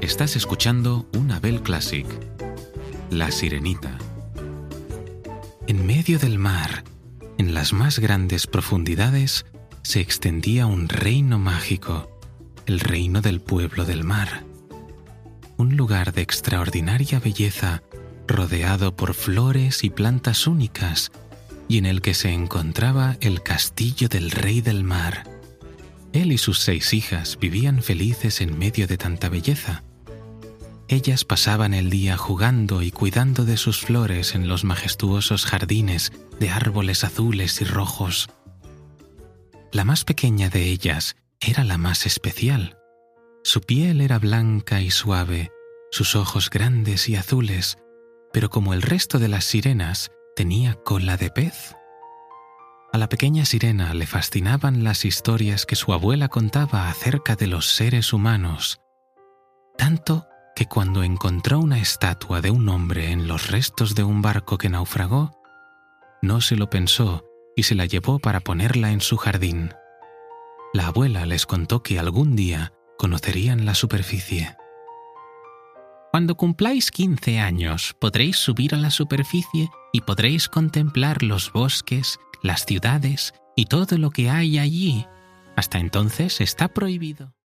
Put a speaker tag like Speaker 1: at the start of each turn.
Speaker 1: Estás escuchando un Abel Classic. La Sirenita. En medio del mar, en las más grandes profundidades, se extendía un reino mágico, el reino del pueblo del mar. Un lugar de extraordinaria belleza, rodeado por flores y plantas únicas, y en el que se encontraba el castillo del rey del mar. Él y sus 6 hijas vivían felices en medio de tanta belleza. Ellas pasaban el día jugando y cuidando de sus flores en los majestuosos jardines de árboles azules y rojos. La más pequeña de ellas era la más especial. Su piel era blanca y suave, sus ojos grandes y azules, pero como el resto de las sirenas, tenía cola de pez. A la pequeña sirena le fascinaban las historias que su abuela contaba acerca de los seres humanos, tanto que cuando encontró una estatua de un hombre en los restos de un barco que naufragó, no se lo pensó y se la llevó para ponerla en su jardín. La abuela les contó que algún día conocerían la superficie. Cuando cumpláis 15 años, podréis subir a la superficie y podréis contemplar los bosques, las ciudades y todo lo que hay allí. Hasta entonces está prohibido.